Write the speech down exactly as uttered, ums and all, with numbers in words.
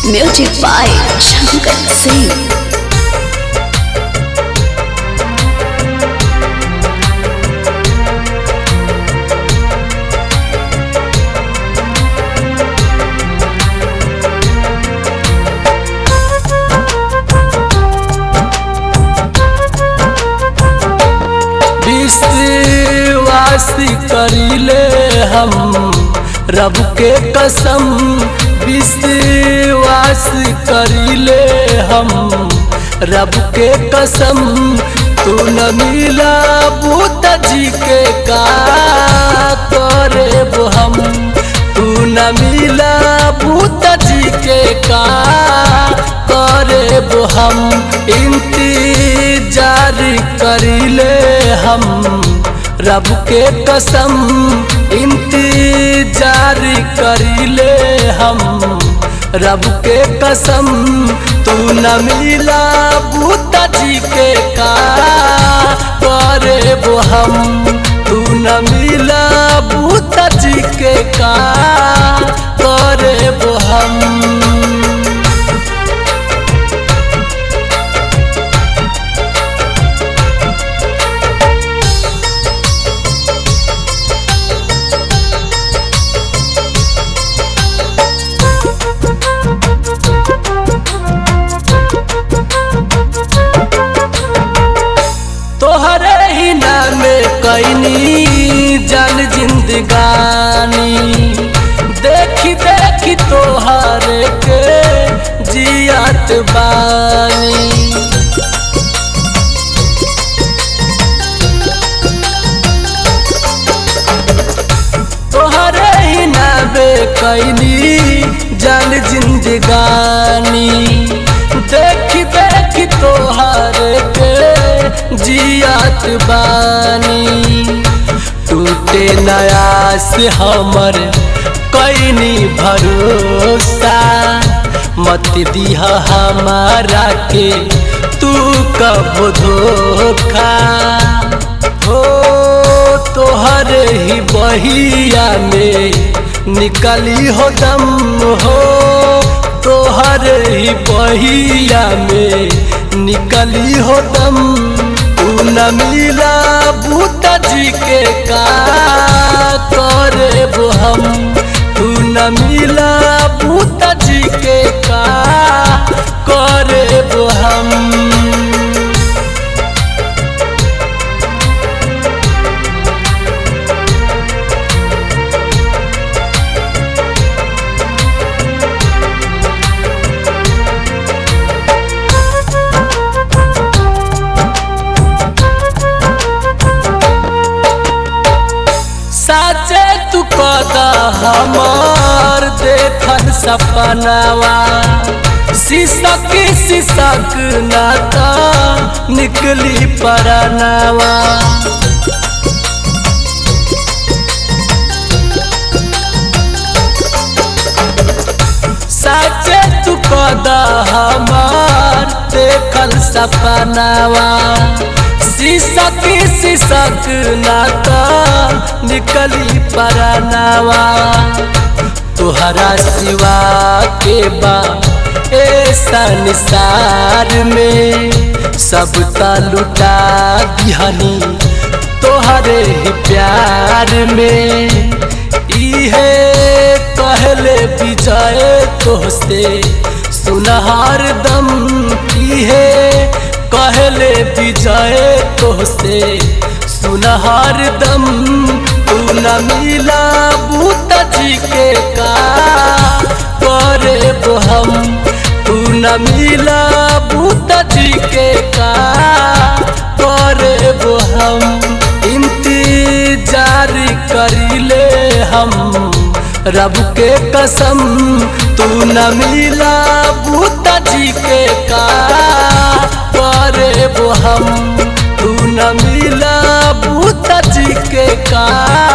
Music by Shankar Singh. विश्वास करीले हम रब के कसम, विश्वास करीले हम रब के कसम। तू न मिला बूत जी के का करे वो हम, तू न मिला बूत जी के का करे वो हम। इंतजार करीले हम रब के कसम, इंतजार करीले हम रब के कसम। तू न मिला बूता जी के का करे वो हम, तू न मिला बूता जी के का करे वो हम। तोहरे ही नाम कैनी जन जिंदगानी, देखी देखी तोहरे के जियात बानी। तोहरे ही नाम कैनी जन जिंदगानी, देखी देखी तोहरे के जियात बानी। टूटे नया से हमर कैनी भरोसा, मत दिहा हमारा के तू कब धोखा। हो तोहर ही बहिया में निकली हो दम, हो तोहर ही बहिया में निकली हो दम। तू न मिला बूता जी के का करे वो हम, तू न मिला बूता जी के का करे वो हम। साचे तू कदा हमार देखल सपनावा, शीशक शीशक नाता निकली परनावा। साचे तू कदा हमार देखल सपनावा, शीशक शीशक नाता निकली परनावा। तुहरा सिवा के बा ए संसार में, सब ता लुटा दिहनी तोहरे ही प्यार में। इहे कहले विजय तोहसे सुनहर दम, इहे कहले विजय तोहसे सुनहर दम। तू न मिला बूता जी के का करे वो हम, तू न मिला बूता जी के का करे वो हम। इंतजार करीले हम रब के कसम, तू न मिला बूता जी के का करे वो हम, तू न मिला बूता जी के का